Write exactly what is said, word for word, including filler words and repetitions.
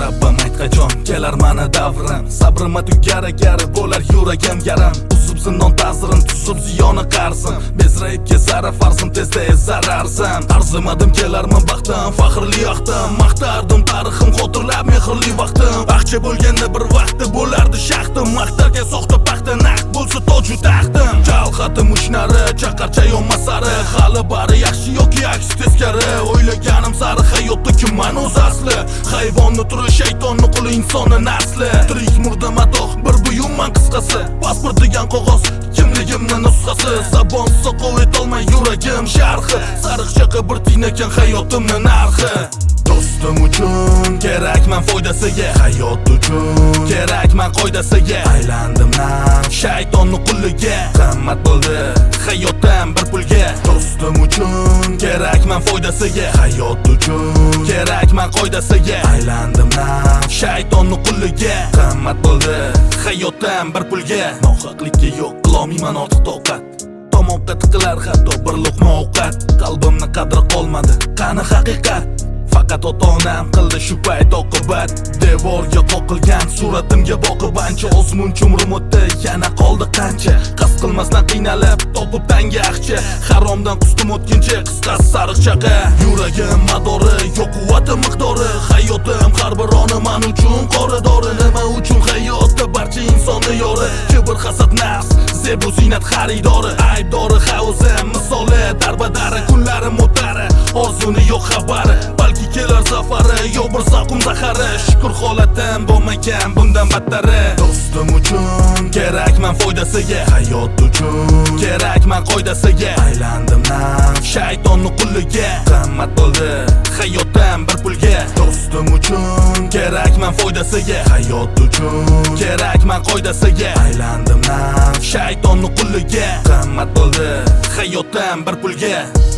Rabbim ayt qachon kelar mana davrim, sabrima tugar agar bo'lar yuragim yarim. Uzib zindon ta'zirin tuzib ziyoni qarzim, bezrayib kezar farzim tezda zararsam. Arzimadim kelarmi baxtim, faxrli yaxtim, maqtardim tarixim xotirlab mehrli vaqtim. Baxchi bo'lganda bir vaqtda bo'lardi shaxtim, maqtarga soxta paxta naqd bo'lsa toju taxtim. Jalxatim uchnari chaqarcha yonmasari, hali bari yaxshi yoki aks teskari. O'ylaganim sari hayotda kimman o'z asli, hayvonni turi shaytonni quli insonni nasli. Tirik murda matoh bir buyumman qisqasi, pasport degan qog'oz kimligimni nusxasi. Zabon soqov etolmay yuragim sharhi, sariqchaqa bir tiynakan hayotimni narxi. Do'stim uchun kerakman foydasiga, hayot uchun kerakman qoidasiga. Aylandim nam shaytonni quliga, qimmat bo'ldi hayotim bir pulga. Do'stim uchun kerakman foydasiga, hayot uchun kerakman qoidasiga. Aylandim nam shaytonni quliga, qimmat bo'ldi hayotim bir pulga. Nohaqlikka yo'q qilolmayman ortiq toqat, tomoqqa tiqilar hatto bir luqma ovqat. Qalbimni qadri qolmadi, qani haqiqat? Faqat ota-onam qildi shu payt oqibat. Devorga qoqilgan suratimga boqib ancha o'zmuncha umrim o'tdi, yana qoldi qancha. Qasd qilmasdan qiynalib topib tanga axcha, haromdan qusdim o'tkincha qisqasi sariqchaqa. Yuragim madori yo'q quvvati miqdori, hayotim har bir oni men uchun qoradori. Nima uchun hayotda barcha insonni yori, kibr hasad nafs zebu zinat xaridori. Aybdori ha o'zim misoli darbadari, kunlarim o'tari orzuni yo'q xabari. Balki kelar zafari, yo'q bir zavqim zahari. Shukr holatim bo'lmagan bundan battari. Do'stim uchun kerakman foydasiga, hayot uchun kerakman qoidasiga. Aylandim nam shaytonni quliga, qimmat bo'ldi hayotim bir pulga. Do'stim uchun kerakman foydasiga, hayot uchun kerakman qoidasiga. Aylandim nam shaytonni quliga, qimmat bo'ldi hayotim bir pulga.